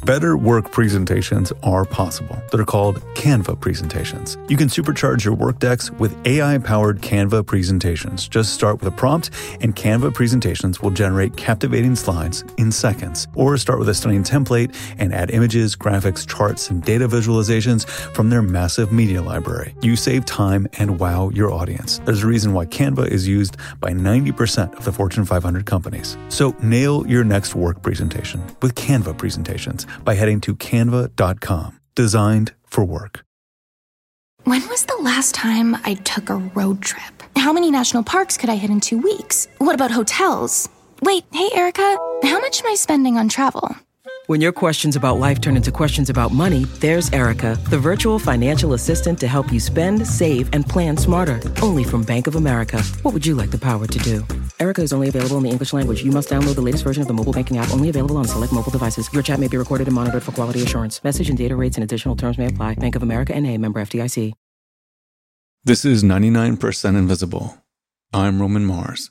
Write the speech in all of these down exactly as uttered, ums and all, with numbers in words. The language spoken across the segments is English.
Better work presentations are possible. They're called Canva presentations. You can supercharge your work decks with A I-powered Canva presentations. Just start with a prompt, and Canva presentations will generate captivating slides in seconds. Or start with a stunning template and add images, graphics, charts, and data visualizations from their massive media library. You save time and wow your audience. There's a reason why Canva is used by ninety percent of the Fortune five hundred companies. So nail your next work presentation with Canva presentations by heading to canva dot com. Designed for work. When was the last time I took a road trip? How many national parks could I hit in two weeks? What about hotels? Wait, hey, Erica, how much am I spending on travel? When your questions about life turn into questions about money, there's Erica, the virtual financial assistant to help you spend, save, and plan smarter. Only from Bank of America. What would you like the power to do? Erica is only available in the English language. You must download the latest version of the mobile banking app, only available on select mobile devices. Your chat may be recorded and monitored for quality assurance. Message and data rates and additional terms may apply. Bank of America N A, member F D I C. This is ninety-nine percent Invisible. I'm Roman Mars.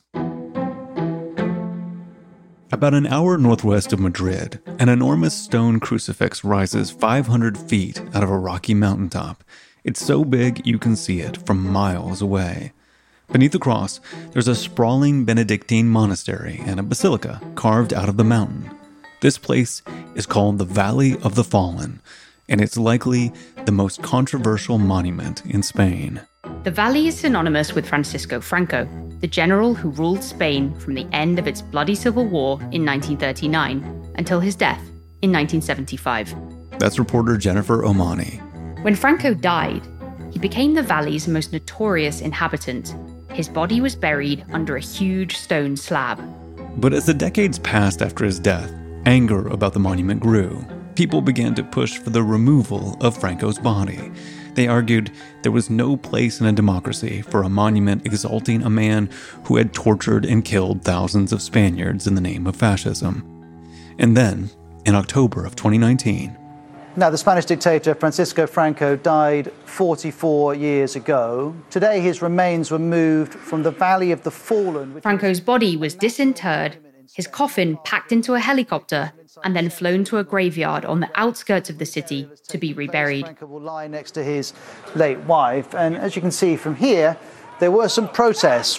About an hour northwest of Madrid, an enormous stone crucifix rises five hundred feet out of a rocky mountaintop. It's so big you can see it from miles away. Beneath the cross, there's a sprawling Benedictine monastery and a basilica carved out of the mountain. This place is called the Valley of the Fallen, and it's likely the most controversial monument in Spain. The valley is synonymous with Francisco Franco, the general who ruled Spain from the end of its bloody civil war in nineteen thirty-nine until his death in nineteen seventy-five. That's reporter Jennifer Omani. When Franco died, he became the valley's most notorious inhabitant. His body was buried under a huge stone slab. But as the decades passed after his death, anger about the monument grew. People began to push for the removal of Franco's body. They argued there was no place in a democracy for a monument exalting a man who had tortured and killed thousands of Spaniards in the name of fascism. And then, in October of twenty nineteen... Now, the Spanish dictator Francisco Franco died forty-four years ago. Today, his remains were moved from the Valley of the Fallen. Franco's body was disinterred, his coffin packed into a helicopter, and then flown to a graveyard on the outskirts of the city to be reburied. Franco will lie next to his late wife, and as you can see from here, there were some protests.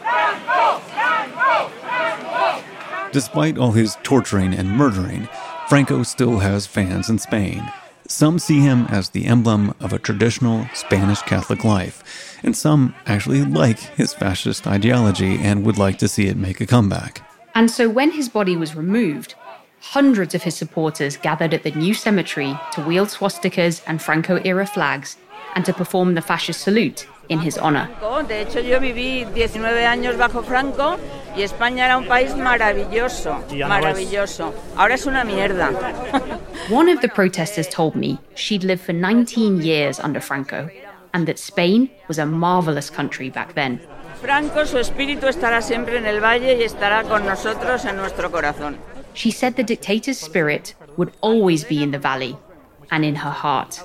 Despite all his torturing and murdering, Franco still has fans in Spain. Some see him as the emblem of a traditional Spanish Catholic life, and some actually like his fascist ideology and would like to see it make a comeback. And so when his body was removed, hundreds of his supporters gathered at the new cemetery to wield swastikas and Franco-era flags and to perform the fascist salute in his honor. De hecho, yo viví diecinueve años bajo Franco y España era un país maravilloso, maravilloso. Ahora es una mierda. One of the protesters told me she'd lived for nineteen years under Franco and that Spain was a marvelous country back then. Franco, su espíritu estará siempre en el valle y estará con nosotros en nuestro corazón. She said the dictator's spirit would always be in the valley and in her heart.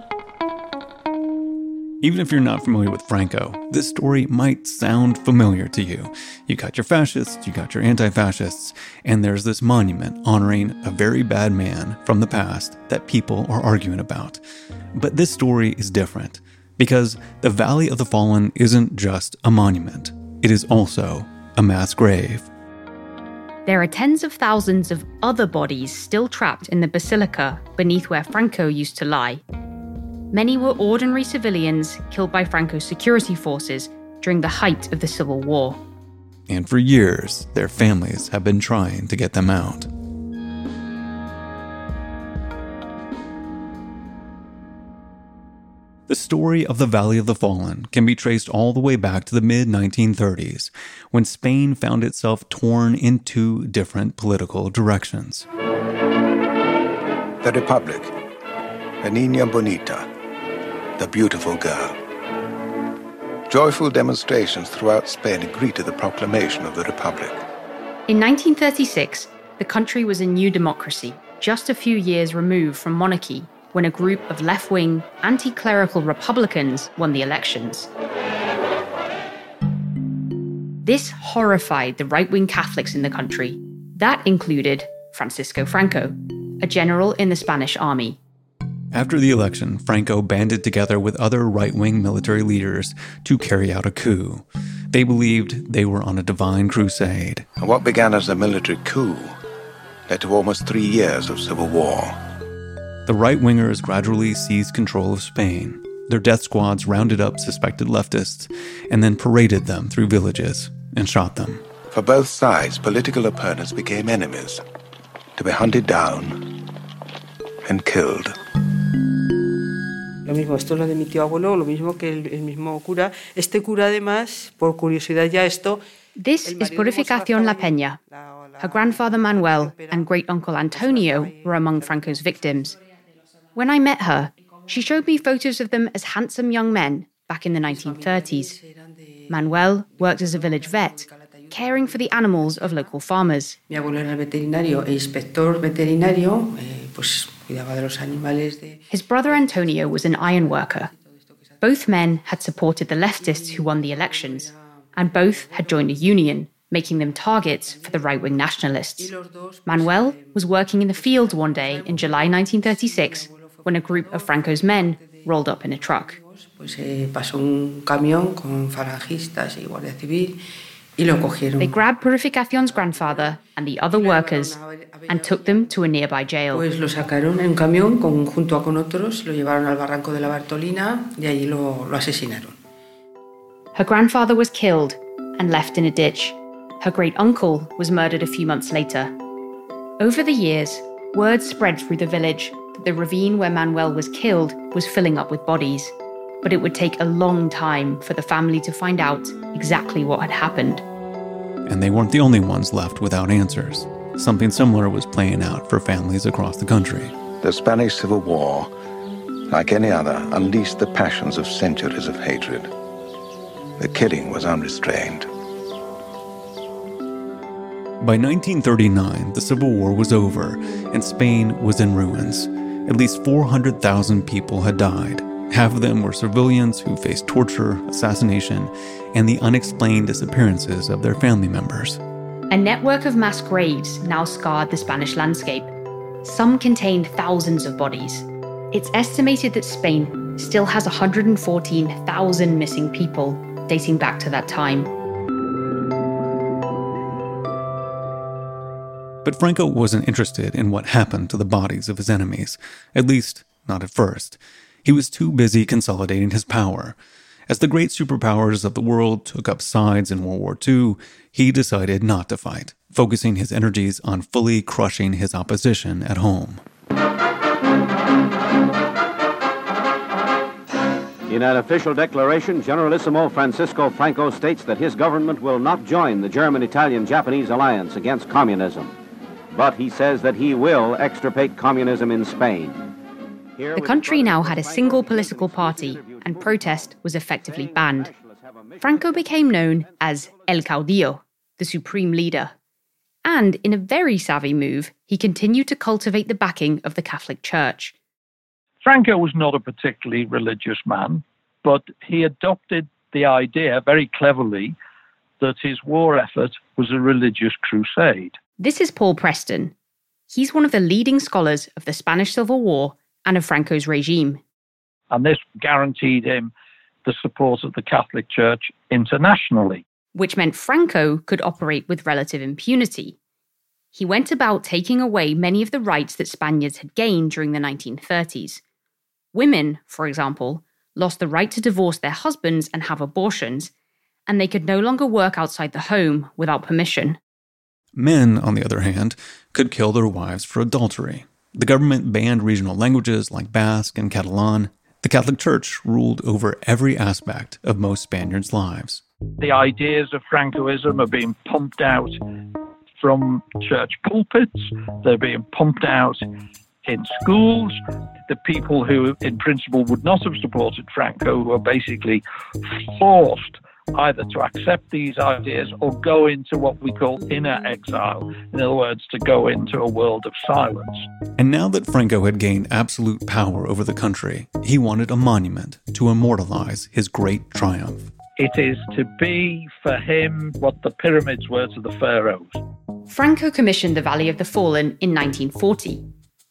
Even if you're not familiar with Franco, this story might sound familiar to you. You got your fascists, you got your anti-fascists, and there's this monument honoring a very bad man from the past that people are arguing about. But this story is different, because the Valley of the Fallen isn't just a monument. It is also a mass grave. There are tens of thousands of other bodies still trapped in the basilica beneath where Franco used to lie. Many were ordinary civilians killed by Franco's security forces during the height of the Civil War. And for years, their families have been trying to get them out. The story of the Valley of the Fallen can be traced all the way back to the mid nineteen thirties, when Spain found itself torn in two different political directions. The Republic, La Niña Bonita, the beautiful girl. Joyful demonstrations throughout Spain greeted the proclamation of the Republic. In nineteen thirty-six, the country was a new democracy, just a few years removed from monarchy, when a group of left-wing, anti-clerical Republicans won the elections. This horrified the right-wing Catholics in the country. That included Francisco Franco, a general in the Spanish army. After the election, Franco banded together with other right-wing military leaders to carry out a coup. They believed they were on a divine crusade. And what began as a military coup led to almost three years of civil war. The right-wingers gradually seized control of Spain. Their death squads rounded up suspected leftists and then paraded them through villages and shot them. For both sides, political opponents became enemies, to be hunted down and killed. Lo mismo, esto es lo de mi tío abuelo, lo mismo que el, el mismo cura. Este cura, además, por curiosidad ya esto... This is Purificación La Peña. Her grandfather Manuel and great-uncle Antonio were among Franco's victims. When I met her, she showed me photos of them as handsome young men back in the nineteen thirties. Manuel worked as a village vet, caring for the animals of local farmers. Mi abuelo era veterinario e inspector veterinario, eh, pues cuidaba de los animales de... His brother Antonio was an iron worker. Both men had supported the leftists who won the elections, and both had joined a union, making them targets for the right-wing nationalists. Manuel was working in the field one day in July nineteen thirty-six when a group of Franco's men rolled up in a truck. Pues eh, pasó un camión con falangistas y guardia civil y lo cogieron. They grabbed Purificación's grandfather and the other workers and took them to a nearby jail. Pues lo sacaron en un camión con, junto a con otros, lo llevaron al barranco de la Bartolina y allí lo, lo asesinaron. Her grandfather was killed and left in a ditch. Her great-uncle was murdered a few months later. Over the years, word spread through the village that the ravine where Manuel was killed was filling up with bodies. But it would take a long time for the family to find out exactly what had happened. And they weren't the only ones left without answers. Something similar was playing out for families across the country. The Spanish Civil War, like any other, unleashed the passions of centuries of hatred. The killing was unrestrained. By nineteen thirty-nine, the Civil War was over, and Spain was in ruins. At least four hundred thousand people had died. Half of them were civilians who faced torture, assassination, and the unexplained disappearances of their family members. A network of mass graves now scarred the Spanish landscape. Some contained thousands of bodies. It's estimated that Spain still has one hundred fourteen thousand missing people, dating back to that time. But Franco wasn't interested in what happened to the bodies of his enemies, at least not at first. He was too busy consolidating his power. As the great superpowers of the world took up sides in World War Two, he decided not to fight, focusing his energies on fully crushing his opposition at home. In an official declaration, Generalissimo Francisco Franco states that his government will not join the German-Italian-Japanese alliance against communism. But he says that he will extirpate communism in Spain. The country now had a single political party, and protest was effectively banned. Franco became known as El Caudillo, the supreme leader. And in a very savvy move, he continued to cultivate the backing of the Catholic Church. Franco was not a particularly religious man, but he adopted the idea very cleverly that his war effort was a religious crusade. This is Paul Preston. He's one of the leading scholars of the Spanish Civil War and of Franco's regime. And this guaranteed him the support of the Catholic Church internationally. Which meant Franco could operate with relative impunity. He went about taking away many of the rights that Spaniards had gained during the nineteen thirties. Women, for example, lost the right to divorce their husbands and have abortions, and they could no longer work outside the home without permission. Men, on the other hand, could kill their wives for adultery. The government banned regional languages like Basque and Catalan. The Catholic Church ruled over every aspect of most Spaniards' lives. The ideas of Francoism are being pumped out from church pulpits. They're being pumped out in schools. The people who, in principle, would not have supported Franco were basically forced either to accept these ideas or go into what we call inner exile. In other words, to go into a world of silence. And now that Franco had gained absolute power over the country, he wanted a monument to immortalize his great triumph. It is to be, for him, what the pyramids were to the pharaohs. Franco commissioned the Valley of the Fallen in nineteen forty.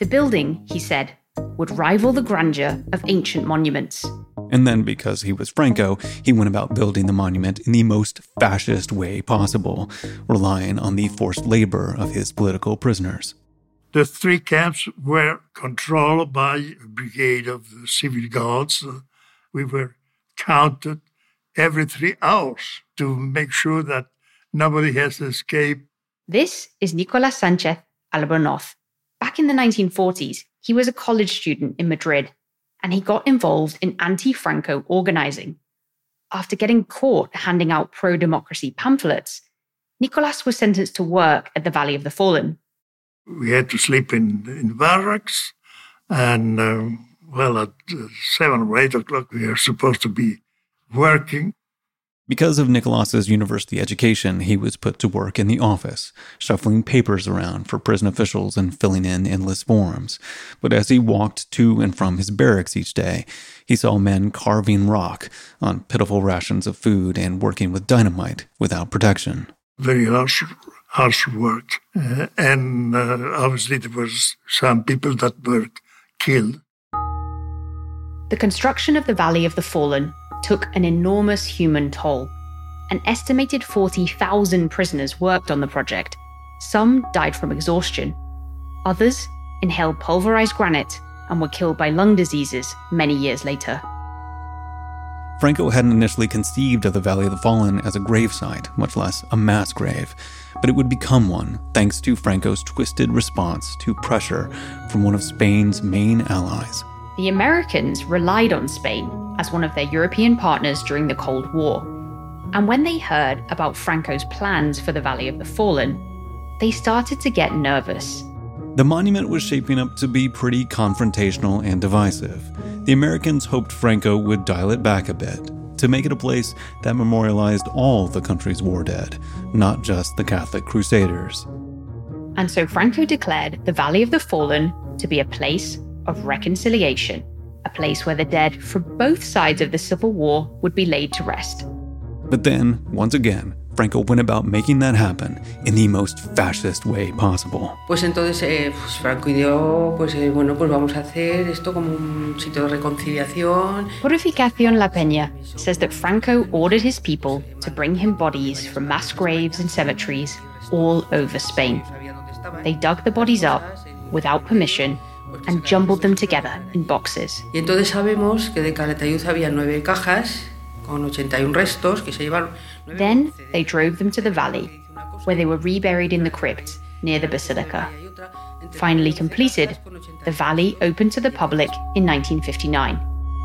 The building, he said, would rival the grandeur of ancient monuments. And then, because he was Franco, he went about building the monument in the most fascist way possible, relying on the forced labor of his political prisoners. The three camps were controlled by a brigade of the civil guards. We were counted every three hours to make sure that nobody has escaped. This is Nicolas Sanchez Albornoz. Back in the nineteen forties, he was a college student in Madrid, and he got involved in anti-Franco organizing. After getting caught handing out pro-democracy pamphlets, Nicolas was sentenced to work at the Valley of the Fallen. We had to sleep in, in barracks, and, um, well, at uh, seven or eight o'clock, we were supposed to be working. Because of Nicolas's university education, he was put to work in the office, shuffling papers around for prison officials and filling in endless forms. But as he walked to and from his barracks each day, he saw men carving rock on pitiful rations of food and working with dynamite without protection. Very harsh, harsh work. Uh, and uh, obviously there was some people that were killed. The construction of the Valley of the Fallen took an enormous human toll. An estimated forty thousand prisoners worked on the project. Some died from exhaustion. Others inhaled pulverized granite and were killed by lung diseases many years later. Franco hadn't initially conceived of the Valley of the Fallen as a gravesite, much less a mass grave, but it would become one thanks to Franco's twisted response to pressure from one of Spain's main allies. The Americans relied on Spain as one of their European partners during the Cold War. And when they heard about Franco's plans for the Valley of the Fallen, they started to get nervous. The monument was shaping up to be pretty confrontational and divisive. The Americans hoped Franco would dial it back a bit, to make it a place that memorialized all the country's war dead, not just the Catholic Crusaders. And so Franco declared the Valley of the Fallen to be a place of reconciliation, a place where the dead from both sides of the Civil War would be laid to rest. But then, once again, Franco went about making that happen in the most fascist way possible. Pues entonces eh, pues Franco ideó, pues eh, bueno, pues vamos a hacer esto como un sitio de reconciliación. Purificación La Peña says that Franco ordered his people to bring him bodies from mass graves and cemeteries all over Spain. They dug the bodies up without permission and jumbled them together in boxes. Y entonces sabemos que de Calatayud había nueve cajas con ochenta y un restos que se llevaron. Then they drove them to the valley, where they were reburied in the crypt near the basilica. Finally completed, the valley opened to the public in nineteen fifty-nine.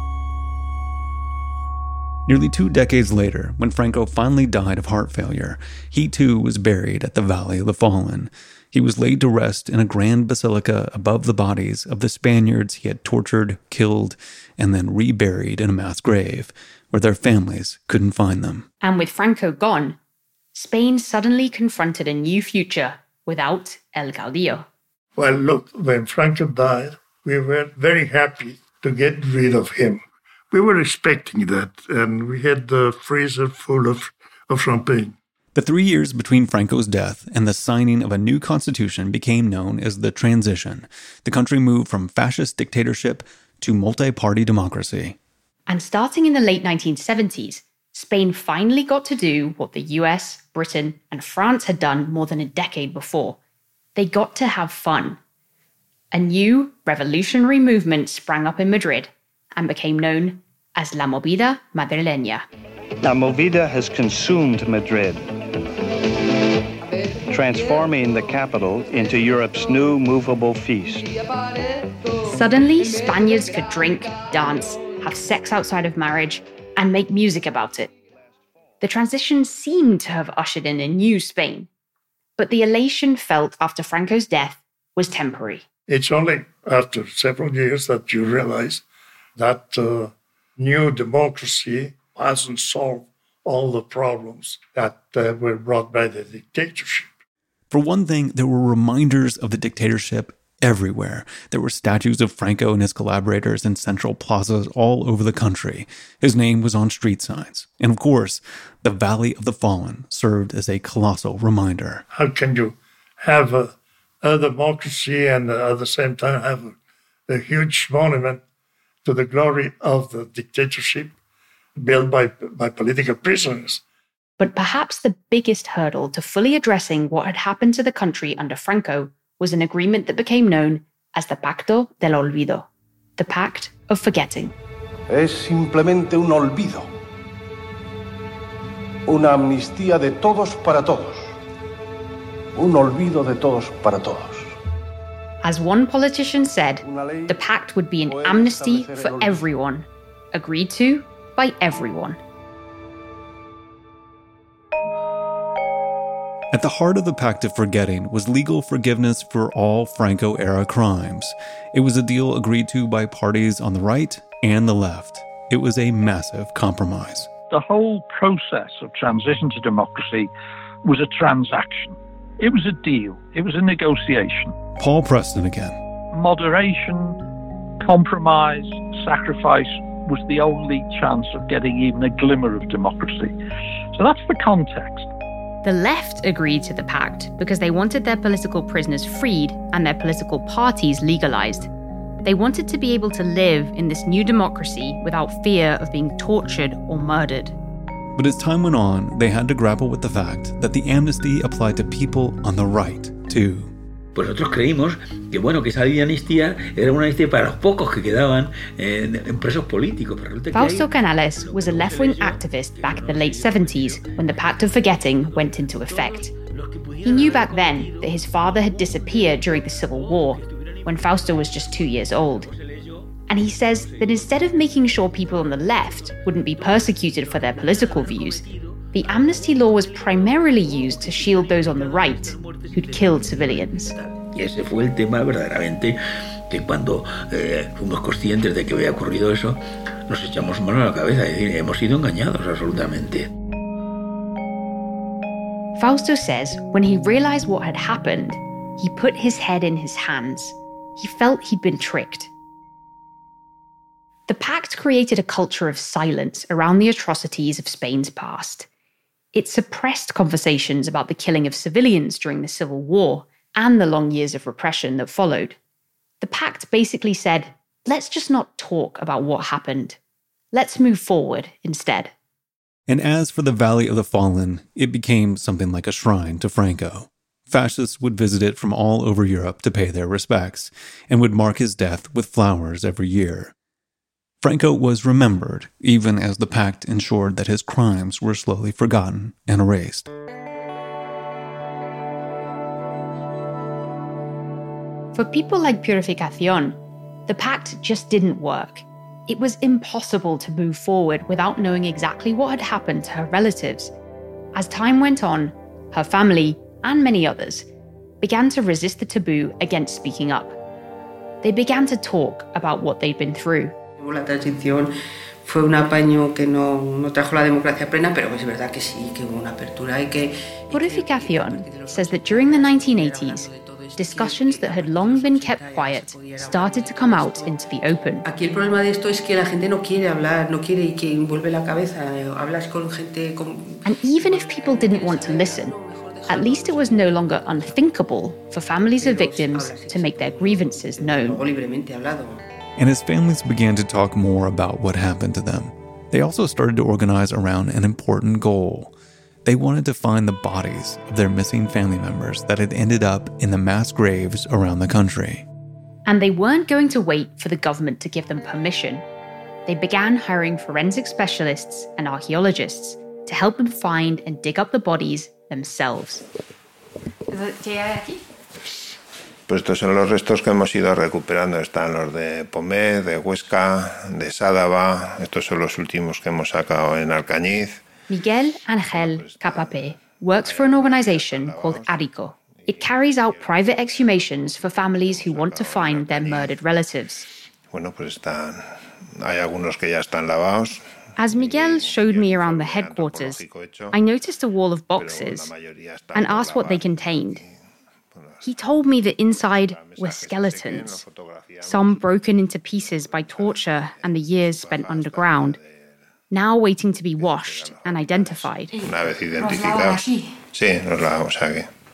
Nearly two decades later, when Franco finally died of heart failure, he too was buried at the Valley of the Fallen. He was laid to rest in a grand basilica above the bodies of the Spaniards he had tortured, killed, and then reburied in a mass grave, where their families couldn't find them. And with Franco gone, Spain suddenly confronted a new future without El Caudillo. Well, look, when Franco died, we were very happy to get rid of him. We were expecting that, and we had the freezer full of, of champagne. The three years between Franco's death and the signing of a new constitution became known as the Transition. The country moved from fascist dictatorship to multi-party democracy. And starting in the late nineteen seventies, Spain finally got to do what the U S, Britain, and France had done more than a decade before. They got to have fun. A new revolutionary movement sprang up in Madrid and became known as La Movida Madrileña. La Movida has consumed Madrid, transforming the capital into Europe's new movable feast. Suddenly, Spaniards could drink, dance, have sex outside of marriage, and make music about it. The transition seemed to have ushered in a new Spain, but the elation felt after Franco's death was temporary. It's only after several years that you realize that uh, new democracy hasn't solved all the problems that uh, were brought by the dictatorship. For one thing, there were reminders of the dictatorship everywhere. There were statues of Franco and his collaborators in central plazas all over the country. His name was on street signs. And of course, the Valley of the Fallen served as a colossal reminder. How can you have a a democracy and at the same time have a, a huge monument to the glory of the dictatorship built by, by political prisoners. But perhaps the biggest hurdle to fully addressing what had happened to the country under Franco was an agreement that became known as the Pacto del Olvido, the Pact of Forgetting. Es simplemente un olvido. Una amnistía de todos para todos. Un olvido de todos para todos. As one politician said, the pact would be an amnesty for everyone, agreed to by everyone. At the heart of the Pact of Forgetting was legal forgiveness for all Franco-era crimes. It was a deal agreed to by parties on the right and the left. It was a massive compromise. The whole process of transition to democracy was a transaction. It was a deal. It was a negotiation. Paul Preston again. Moderation, compromise, sacrifice was the only chance of getting even a glimmer of democracy. So that's the context. The left agreed to the pact because they wanted their political prisoners freed and their political parties legalized. They wanted to be able to live in this new democracy without fear of being tortured or murdered. But as time went on, they had to grapple with the fact that the amnesty applied to people on the right, too. Pues nosotros creímos que bueno que esa ley de amnistía era una amnistía para los pocos que quedaban en, en presos políticos. Fausto Canales was a left-wing activist back in the late seventies when the Pact of Forgetting went into effect. He knew back then that his father had disappeared during the Civil War, when Fausto was just two years old. And he says that instead of making sure people on the left wouldn't be persecuted for their political views, the amnesty law was primarily used to shield those on the right who'd killed civilians. Y ese fue el tema verdaderamente que cuando eh, fuimos conscientes de que había ocurrido eso, nos echamos mano a la cabeza y decir, hemos sido engañados absolutamente. Fausto says when he realized what had happened, he put his head in his hands. He felt he'd been tricked. The pact created a culture of silence around the atrocities of Spain's past. It suppressed conversations about the killing of civilians during the Civil War and the long years of repression that followed. The pact basically said, let's just not talk about what happened. Let's move forward instead. And as for the Valley of the Fallen, it became something like a shrine to Franco. Fascists would visit it from all over Europe to pay their respects, and would mark his death with flowers every year. Franco was remembered, even as the pact ensured that his crimes were slowly forgotten and erased. For people like Purificación, the pact just didn't work. It was impossible to move forward without knowing exactly what had happened to her relatives. As time went on, her family, and many others, began to resist the taboo against speaking up. They began to talk about what they'd been through. La transición fue un apaño que no, no trajo la democracia plena, pero es verdad que sí, que hubo una apertura y que... Purificación says that during the nineteen eighties, discussions that had long been kept quiet started to come out into the open. Aquí el problema de esto es que la gente no quiere hablar, no quiere y que envuelve la cabeza. Hablas con gente... Con... And even if people didn't want to listen, at least it was no longer unthinkable for families of victims to make their grievances known. And as families began to talk more about what happened to them, they also started to organize around an important goal. They wanted to find the bodies of their missing family members that had ended up in the mass graves around the country. And they weren't going to wait for the government to give them permission. They began hiring forensic specialists and archaeologists to help them find and dig up the bodies themselves. ¿Qué hay aquí? Pues estos son los restos que hemos ido recuperando. Están los de Pomé, de Huesca, de Sádava. Estos son los últimos que hemos sacado en Alcañiz. Miguel Ángel Capapé works for an organization called ARICO. It carries out private exhumations for families who want to find their murdered relatives. Bueno, pues están... Hay algunos que ya están lavados. As Miguel showed me around the headquarters, I noticed a wall of boxes and asked what they contained. He told me that inside were skeletons, some broken into pieces by torture and the years spent underground, now waiting to be washed and identified. Una vez identificados. Sí, nos lavamos aquí.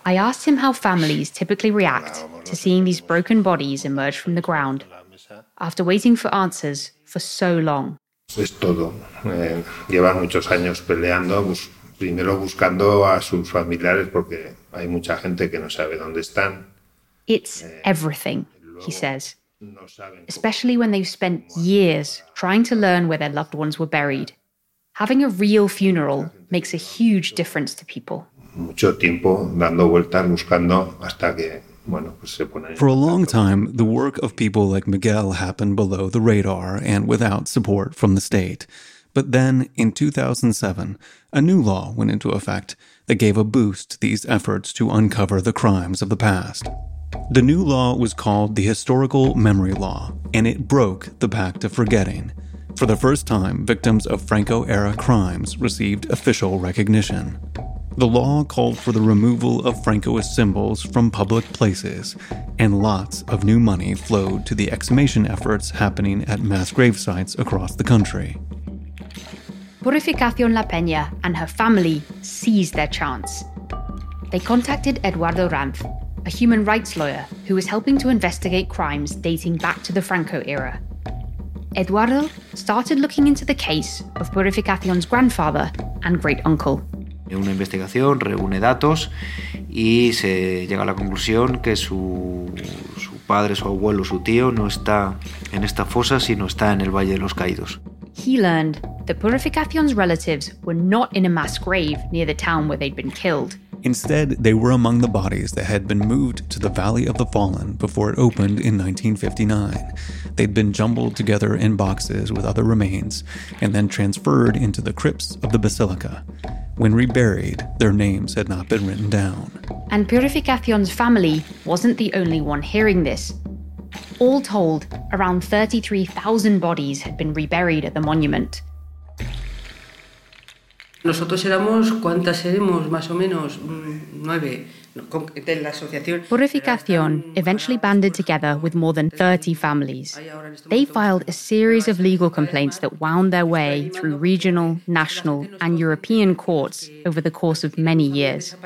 I asked him how families typically react to seeing these broken bodies emerge from the ground after waiting for answers for so long. Es todo. Eh, llevan muchos años peleando, bus- primero buscando a sus familiares porque hay mucha gente que no sabe dónde están. It's everything, he says, especially when they've spent years trying to learn where their loved ones were buried. Having a real funeral makes a huge difference to people. Mucho tiempo dando vueltas, buscando hasta que, bueno, pues se ponen. For a long time, the work of people like Miguel happened below the radar and without support from the state. But then, in two thousand seven, a new law went into effect that gave a boost to these efforts to uncover the crimes of the past. The new law was called the Historical Memory Law, and it broke the Pact of Forgetting. For the first time, victims of Franco-era crimes received official recognition. The law called for the removal of Francoist symbols from public places, and lots of new money flowed to the exhumation efforts happening at mass grave sites across the country. Purificación La Peña and her family seized their chance. They contacted Eduardo Ranz, a human rights lawyer who was helping to investigate crimes dating back to the Franco era. Eduardo started looking into the case of Purificación's grandfather and great-uncle. Una investigación reúne datos y se llega a la conclusión que su, su padre, su abuelo, su tío no está en esta fosa, sino está en el Valle de los Caídos. He learned that Purificación's relatives were not in a mass grave near the town where they'd been killed. Instead, they were among the bodies that had been moved to the Valley of the Fallen before it opened in nineteen fifty-nine. They'd been jumbled together in boxes with other remains and then transferred into the crypts of the basilica. When reburied, their names had not been written down. And Purificación's family wasn't the only one hearing this. All told, around thirty-three thousand bodies had been reburied at the monument. Nosotros éramos, ¿cuántas éramos? Más o menos nueve. De la asociación. Purificación eventually banded together with more than thirty families. They filed a series of legal complaints that wound their way through regional, national, and European courts over the course of many years.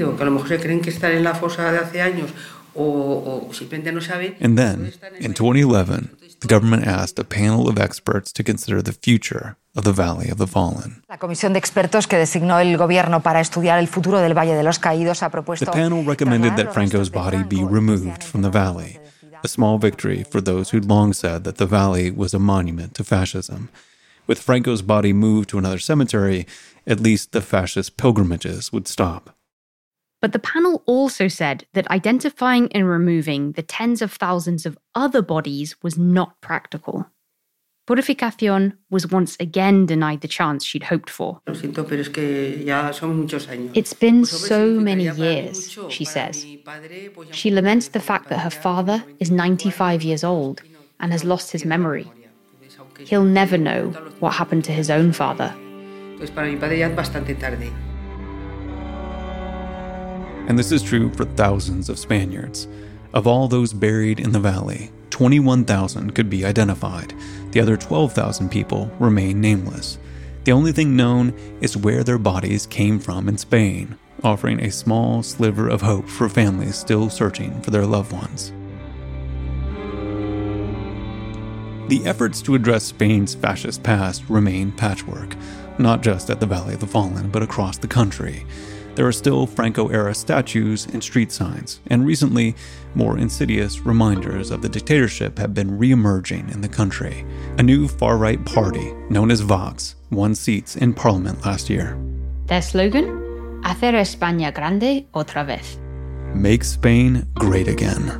And then, in twenty eleven, the government asked a panel of experts to consider the future of the Valley of the Fallen. La comisión de expertos que designó el gobierno para estudiar el futuro del Valle de los Caídos ha propuesto. The panel recommended that Franco's body be removed from the valley, a small victory for those who'd long said that the valley was a monument to fascism. With Franco's body moved to another cemetery, at least the fascist pilgrimages would stop. But the panel also said that identifying and removing the tens of thousands of other bodies was not practical. Purificación was once again denied the chance she'd hoped for. It's been so many years, she says. She laments the fact that her father is ninety-five years old and has lost his memory. He'll never know what happened to his own father. And this is true for thousands of Spaniards. Of all those buried in the valley, twenty-one thousand could be identified. The other twelve thousand people remain nameless. The only thing known is where their bodies came from in Spain, offering a small sliver of hope for families still searching for their loved ones. The efforts to address Spain's fascist past remain patchwork, not just at the Valley of the Fallen, but across the country. There are still Franco-era statues and street signs, and recently, more insidious reminders of the dictatorship have been re-emerging in the country. A new far-right party, known as Vox, won seats in parliament last year. Their slogan? Hacer España grande otra vez. Make Spain great again.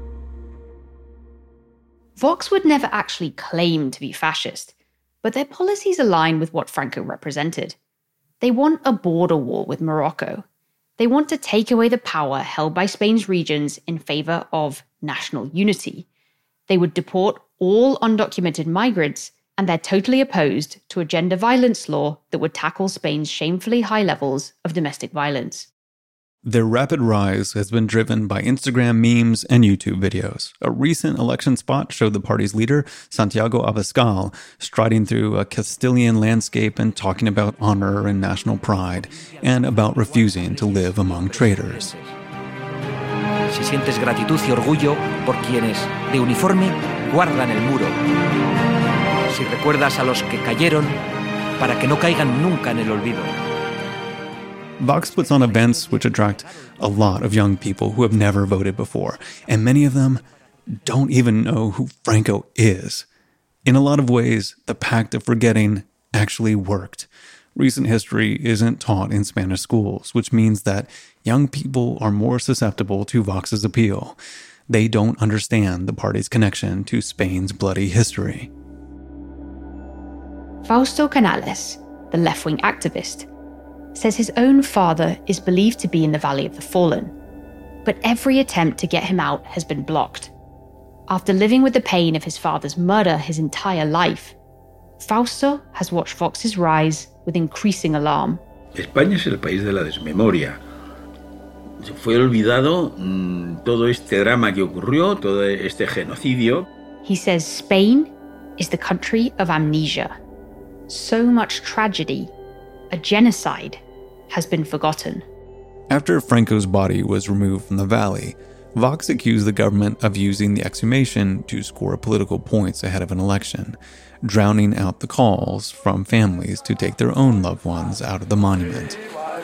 Vox would never actually claim to be fascist, but their policies align with what Franco represented. They want a border war with Morocco. They want to take away the power held by Spain's regions in favor of national unity. They would deport all undocumented migrants, and they're totally opposed to a gender violence law that would tackle Spain's shamefully high levels of domestic violence. Their rapid rise has been driven by Instagram memes and YouTube videos. A recent election spot showed the party's leader, Santiago Abascal, striding through a Castilian landscape and talking about honor and national pride, and about refusing to live among traitors. si sientes gratitud y orgullo por quienes, de uniforme, guardan el muro. Si recuerdas a los que cayeron para que no caigan nunca en el olvido. Vox puts on events which attract a lot of young people who have never voted before, and many of them don't even know who Franco is. In a lot of ways, the Pact of Forgetting actually worked. Recent history isn't taught in Spanish schools, which means that young people are more susceptible to Vox's appeal. They don't understand the party's connection to Spain's bloody history. Fausto Canales, the left-wing activist, says his own father is believed to be in the Valley of the Fallen, but every attempt to get him out has been blocked. After living with the pain of his father's murder his entire life, Fausto has watched Vox's rise with increasing alarm. España es el país de la desmemoria. Se fue olvidado mmm, todo este drama que ocurrió, todo este genocidio. He says Spain is the country of amnesia. So much tragedy, a genocide, has been forgotten. After Franco's body was removed from the valley, Vox accused the government of using the exhumation to score political points ahead of an election, drowning out the calls from families to take their own loved ones out of the monument.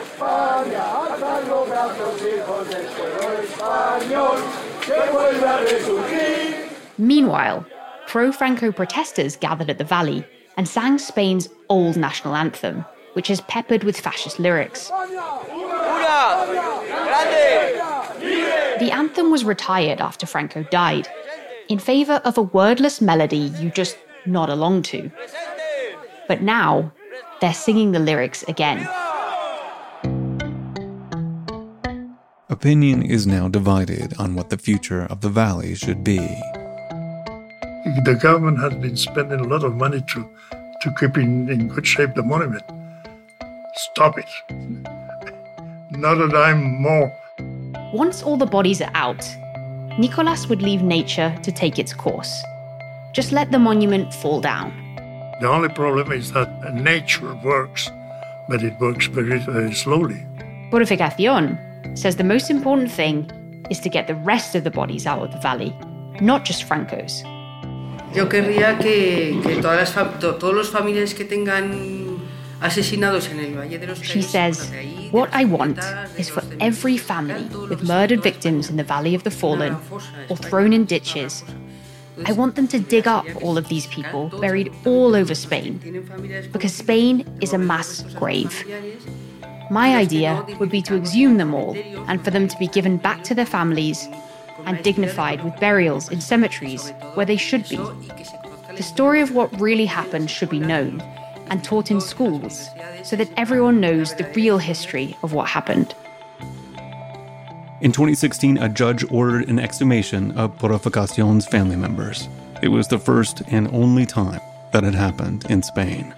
Meanwhile, pro-Franco protesters gathered at the valley and sang Spain's old national anthem, which is peppered with fascist lyrics. The anthem was retired after Franco died, in favor of a wordless melody you just nod along to. But now, they're singing the lyrics again. Opinion is now divided on what the future of the valley should be. The government has been spending a lot of money to, to keep in, in good shape the monument. Stop it. Not a dime more. Once all the bodies are out, Nicolas would leave nature to take its course. Just let the monument fall down. The only problem is that nature works, but it works very, very slowly. Purificación says the most important thing is to get the rest of the bodies out of the valley, not just Franco's. Yo querría que, que todas las fam- to- todos los familiares que tengan asesinados en el Valle de los Caídos. She says, what I want is for every family with murdered victims in the Valley of the Fallen or thrown in ditches, I want them to dig up all of these people buried all over Spain, because Spain is a mass grave. My idea would be to exhume them all and for them to be given back to their families and dignified with burials in cemeteries where they should be. The story of what really happened should be known and taught in schools so that everyone knows the real history of what happened. In twenty sixteen, a judge ordered an exhumation of Purificación's family members. It was the first and only time that had happened in Spain.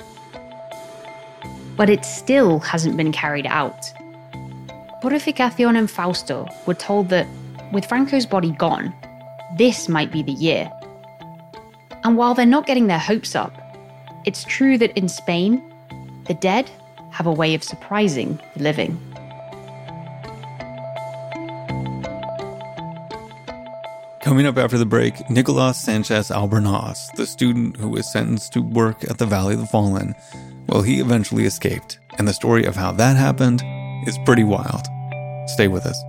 But it still hasn't been carried out. Purificación and Fausto were told that, with Franco's body gone, this might be the year. And while they're not getting their hopes up, it's true that in Spain, the dead have a way of surprising the living. Coming up after the break, Nicolas Sanchez Albornoz, the student who was sentenced to work at the Valley of the Fallen, well, he eventually escaped, and the story of how that happened is pretty wild. Stay with us.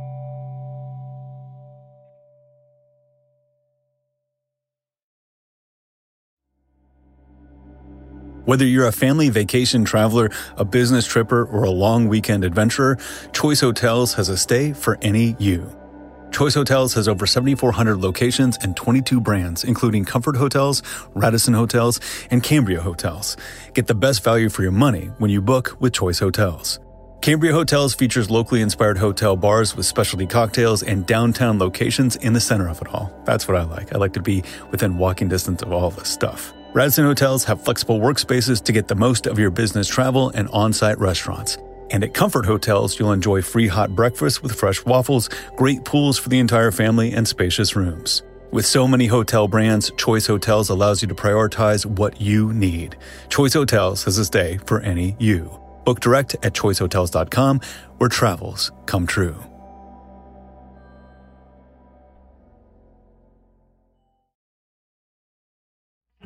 Whether you're a family vacation traveler, a business tripper, or a long weekend adventurer, Choice Hotels has a stay for any you. Choice Hotels has over seventy-four hundred locations and twenty-two brands, including Comfort Hotels, Radisson Hotels, and Cambria Hotels. Get the best value for your money when you book with Choice Hotels. Cambria Hotels features locally inspired hotel bars with specialty cocktails and downtown locations in the center of it all. That's what I like. I like to be within walking distance of all this stuff. Radisson Hotels have flexible workspaces to get the most of your business travel and on-site restaurants. And at Comfort Hotels, you'll enjoy free hot breakfast with fresh waffles, great pools for the entire family, and spacious rooms. With so many hotel brands, Choice Hotels allows you to prioritize what you need. Choice Hotels has a stay for any you. Book direct at choice hotels dot com, where travels come true.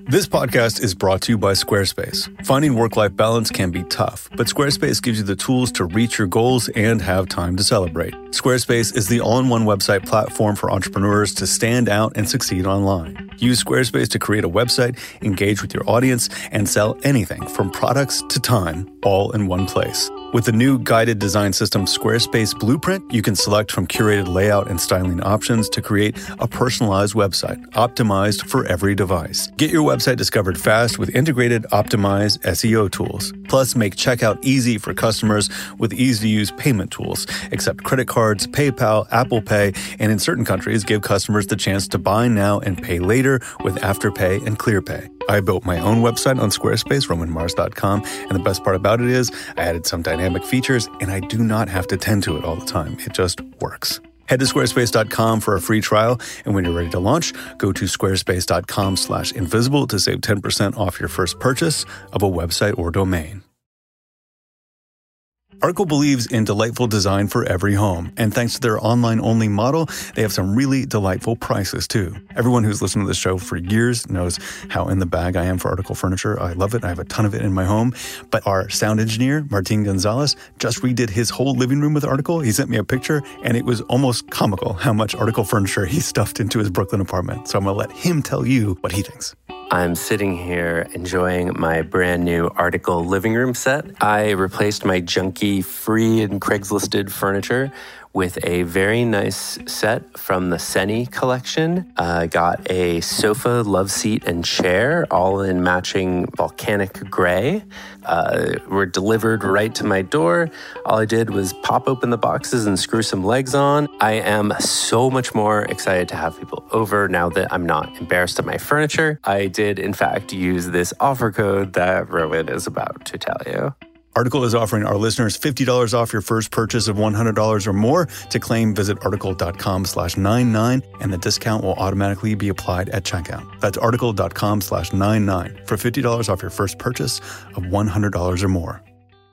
This podcast is brought to you by Squarespace. Finding work-life balance can be tough, but Squarespace gives you the tools to reach your goals and have time to celebrate. Squarespace is the all-in-one website platform for entrepreneurs to stand out and succeed online. Use Squarespace to create a website, engage with your audience, and sell anything from products to time, all in one place. With the new guided design system Squarespace Blueprint, you can select from curated layout and styling options to create a personalized website, optimized for every device. Get your website discovered fast with integrated, optimized S E O tools. Plus, make checkout easy for customers with easy-to-use payment tools. Accept credit cards, PayPal, Apple Pay, and in certain countries, give customers the chance to buy now and pay later with Afterpay and ClearPay. I built my own website on Squarespace, roman mars dot com, and the best part about it is I added some dynamic features, and I do not have to tend to it all the time. It just works. Head to squarespace dot com for a free trial, and when you're ready to launch, go to squarespace dot com slash invisible to save ten percent off your first purchase of a website or domain. Article believes in delightful design for every home, and thanks to their online-only model, they have some really delightful prices, too. Everyone who's listened to this show for years knows how in the bag I am for Article furniture. I love it. I have a ton of it in my home. But our sound engineer, Martin Gonzalez, just redid his whole living room with Article. He sent me a picture, and it was almost comical how much Article furniture he stuffed into his Brooklyn apartment. So I'm going to let him tell you what he thinks. I'm sitting here enjoying my brand new Article living room set. I replaced my junky, free and Craigslisted furniture with a very nice set from the Seni collection. I uh, got a sofa, love seat, and chair, all in matching volcanic gray. Uh, were delivered right to my door. All I did was pop open the boxes and screw some legs on. I am so much more excited to have people over now that I'm not embarrassed of my furniture. I did, in fact, use this offer code that Rowan is about to tell you. Article is offering our listeners fifty dollars off your first purchase of one hundred dollars or more. To claim, visit article dot com slash ninety-nine, and the discount will automatically be applied at checkout. That's article dot com slash ninety-nine for fifty dollars off your first purchase of one hundred dollars or more.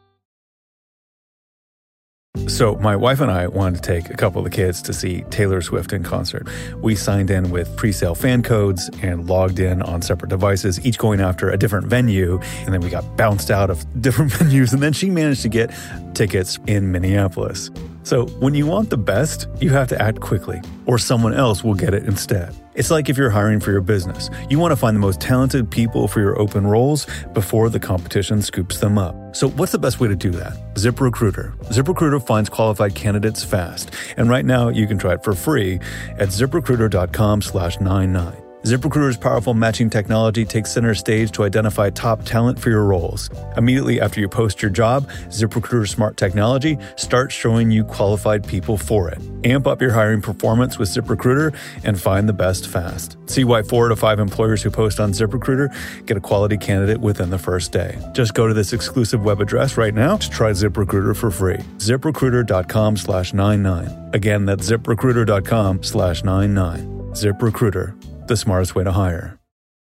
So my wife and I wanted to take a couple of the kids to see Taylor Swift in concert. We signed in with pre-sale fan codes and logged in on separate devices, each going after a different venue. And then we got bounced out of different venues. And then she managed to get tickets in Minneapolis. So when you want the best, you have to act quickly, or someone else will get it instead. It's like if you're hiring for your business. You want to find the most talented people for your open roles before the competition scoops them up. So what's the best way to do that? ZipRecruiter. ZipRecruiter finds qualified candidates fast. And right now you can try it for free at ZipRecruiter dot com slash ninety-nine. ZipRecruiter's powerful matching technology takes center stage to identify top talent for your roles. Immediately after you post your job, ZipRecruiter's smart technology starts showing you qualified people for it. Amp up your hiring performance with ZipRecruiter and find the best fast. See why four out of five employers who post on ZipRecruiter get a quality candidate within the first day. Just go to this exclusive web address right now to try ZipRecruiter for free. ZipRecruiter dot com slash ninety-nine. Again, that's ZipRecruiter dot com slash ninety-nine. ZipRecruiter. The smartest way to hire.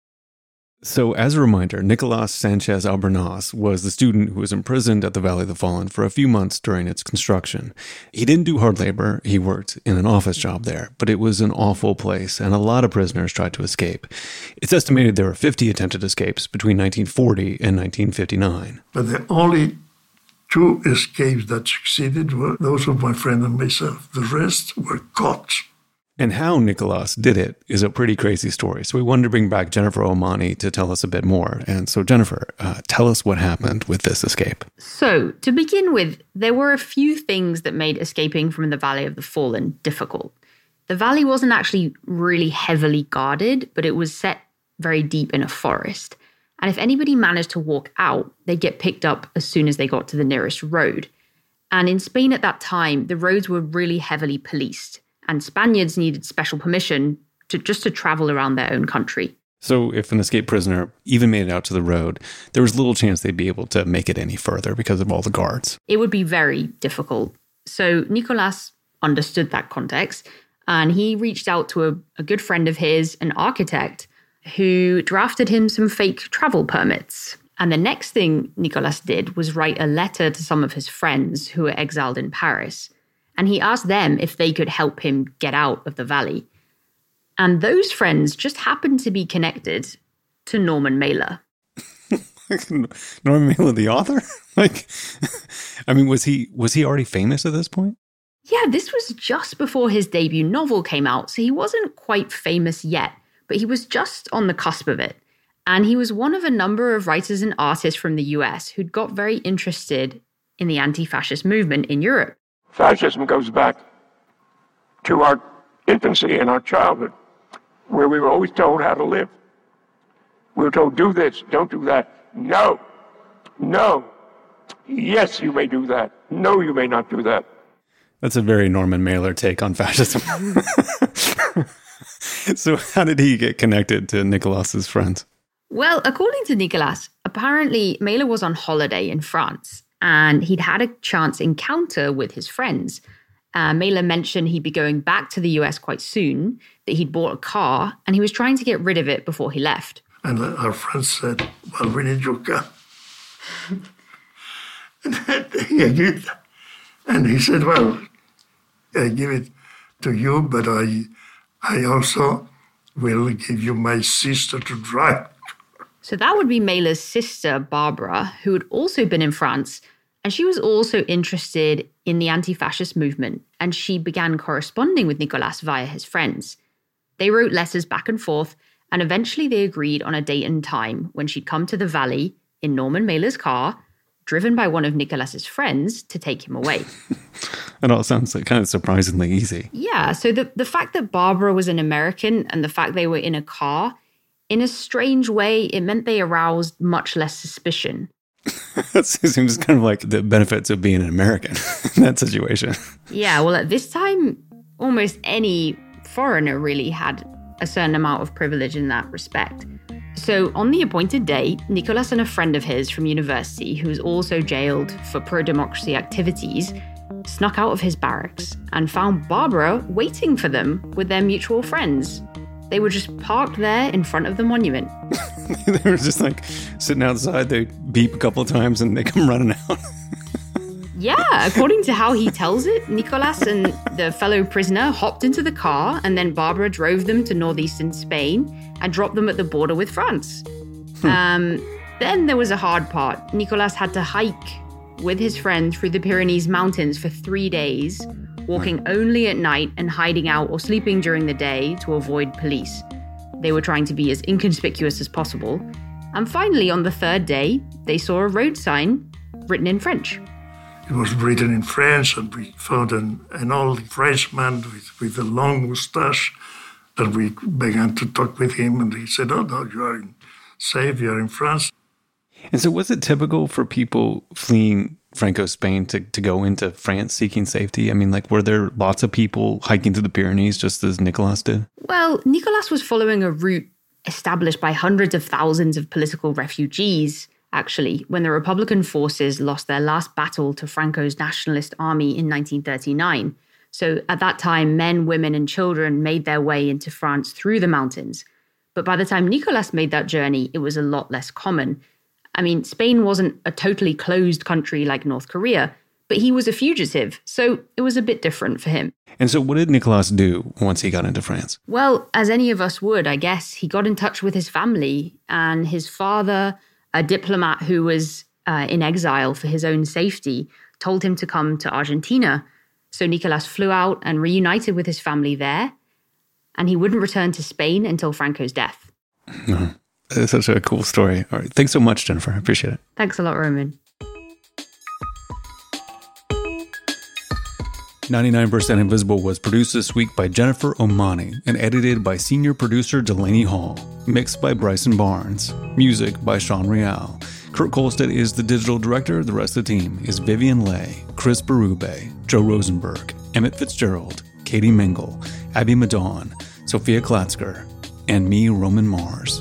So as a reminder, Nicolas Sanchez Albornoz was the student who was imprisoned at the Valley of the Fallen for a few months during its construction. He didn't do hard labor, he worked in an office job there, but it was an awful place and a lot of prisoners tried to escape. It's estimated there were fifty attempted escapes between nineteen forty and nineteen fifty-nine. But the only two escapes that succeeded were those of my friend and myself. The rest were caught. And how Nicolas did it is a pretty crazy story. So we wanted to bring back Jennifer Omani to tell us a bit more. And so Jennifer, uh, tell us what happened with this escape. So to begin with, there were a few things that made escaping from the Valley of the Fallen difficult. The valley wasn't actually really heavily guarded, but it was set very deep in a forest. And if anybody managed to walk out, they'd get picked up as soon as they got to the nearest road. And in Spain at that time, the roads were really heavily policed. And Spaniards needed special permission to just to travel around their own country. So if an escaped prisoner even made it out to the road, there was little chance they'd be able to make it any further because of all the guards. It would be very difficult. So Nicolas understood that context, and he reached out to a, a good friend of his, an architect, who drafted him some fake travel permits. And the next thing Nicolas did was write a letter to some of his friends who were exiled in Paris. And he asked them if they could help him get out of the valley. And those friends just happened to be connected to Norman Mailer. Norman Mailer, the author? Like, I mean, was he was he already famous at this point? Yeah, this was just before his debut novel came out, so he wasn't quite famous yet, but he was just on the cusp of it. And he was one of a number of writers and artists from the U S who'd got very interested in the anti-fascist movement in Europe. Fascism goes back to our infancy and our childhood, where we were always told how to live. We were told, do this, don't do that. No, no. Yes, you may do that. No, you may not do that. That's a very Norman Mailer take on fascism. So how did he get connected to Nicolas's friends? Well, according to Nicolas, apparently Mailer was on holiday in France and he'd had a chance encounter with his friends. Uh, Mailer mentioned he'd be going back to the U S quite soon, that he'd bought a car and he was trying to get rid of it before he left. And our friends said, well, we need your car. And he agreed. And he said, well, I give it to you, but I, I also will give you my sister to drive. So that would be Mailer's sister, Barbara, who had also been in France. And she was also interested in the anti-fascist movement. And she began corresponding with Nicolas via his friends. They wrote letters back and forth. And eventually they agreed on a date and time when she'd come to the valley in Norman Mailer's car, driven by one of Nicolas's friends to take him away. It all sounds like kind of surprisingly easy. Yeah, so the, the fact that Barbara was an American and the fact they were in a car, in a strange way, it meant they aroused much less suspicion. That seems kind of like the benefits of being an American in that situation. Yeah, well, at this time, almost any foreigner really had a certain amount of privilege in that respect. So on the appointed day, Nicolas and a friend of his from university, who was also jailed for pro-democracy activities, snuck out of his barracks and found Barbara waiting for them with their mutual friends. They were just parked there in front of the monument. They were just like sitting outside, they beep a couple of times and they come running out. Yeah, according to how he tells it, Nicolas and the fellow prisoner hopped into the car and then Barbara drove them to northeastern Spain and dropped them at the border with France. Hmm. Um, then there was a hard part. Nicolas had to hike with his friend through the Pyrenees Mountains for three days, walking only at night and hiding out or sleeping during the day to avoid police. They were trying to be as inconspicuous as possible. And finally, on the third day, they saw a road sign written in French. It was written in French, and we found an, an old Frenchman with, with a long moustache. And we began to talk with him, and he said, oh, no, you are in, safe, you are in France. And so was it typical for people fleeing Franco Spain to, to go into France seeking safety? I mean, like, were there lots of people hiking through the Pyrenees just as Nicolas did? Well, Nicolas was following a route established by hundreds of thousands of political refugees, actually, when the Republican forces lost their last battle to Franco's nationalist army in nineteen thirty-nine. So at that time, men, women, and children made their way into France through the mountains. But by the time Nicolas made that journey, it was a lot less common. I mean, Spain wasn't a totally closed country like North Korea, but he was a fugitive, so it was a bit different for him. And so what did Nicolas do once he got into France? Well, as any of us would, I guess, he got in touch with his family, and his father, a diplomat who was uh, in exile for his own safety, told him to come to Argentina. So Nicolas flew out and reunited with his family there, and he wouldn't return to Spain until Franco's death. No, it's such a cool story. All right, thanks so much, Jennifer. I appreciate it. Thanks a lot, Roman. ninety-nine percent Invisible was produced this week by Jennifer Omani and edited by senior producer Delaney Hall. Mixed by Bryson Barnes. Music by Sean Real. Kurt Kolstad is the digital director. The rest of the team is Vivian Leigh, Chris Berube, Joe Rosenberg, Emmett Fitzgerald, Katie Mingle, Abby Madon, Sophia Klatzker, and me, Roman Mars.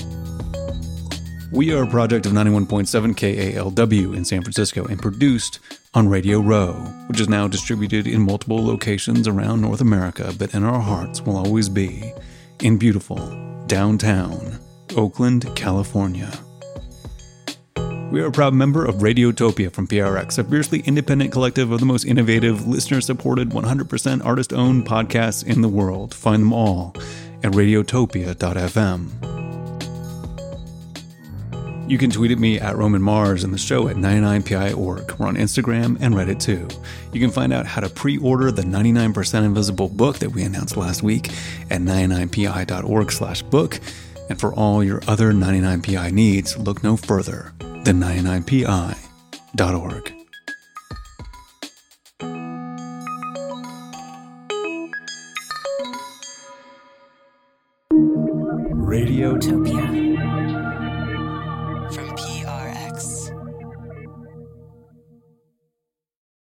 We are a project of ninety-one point seven K A L W in San Francisco and produced on Radio Row, which is now distributed in multiple locations around North America, but in our hearts will always be in beautiful downtown Oakland, California. We are a proud member of Radiotopia from P R X, a fiercely independent collective of the most innovative, listener-supported, one hundred percent artist-owned podcasts in the world. Find them all at radiotopia dot f m. You can tweet at me at Roman Mars and the show at ninety-nine P I dot org. We're on Instagram and Reddit too. You can find out how to pre-order the ninety-nine percent Invisible book that we announced last week at ninety-nine P I dot org slash book. And for all your other ninety-nine P I needs, look no further than ninety-nine P I dot org. Radiotopia.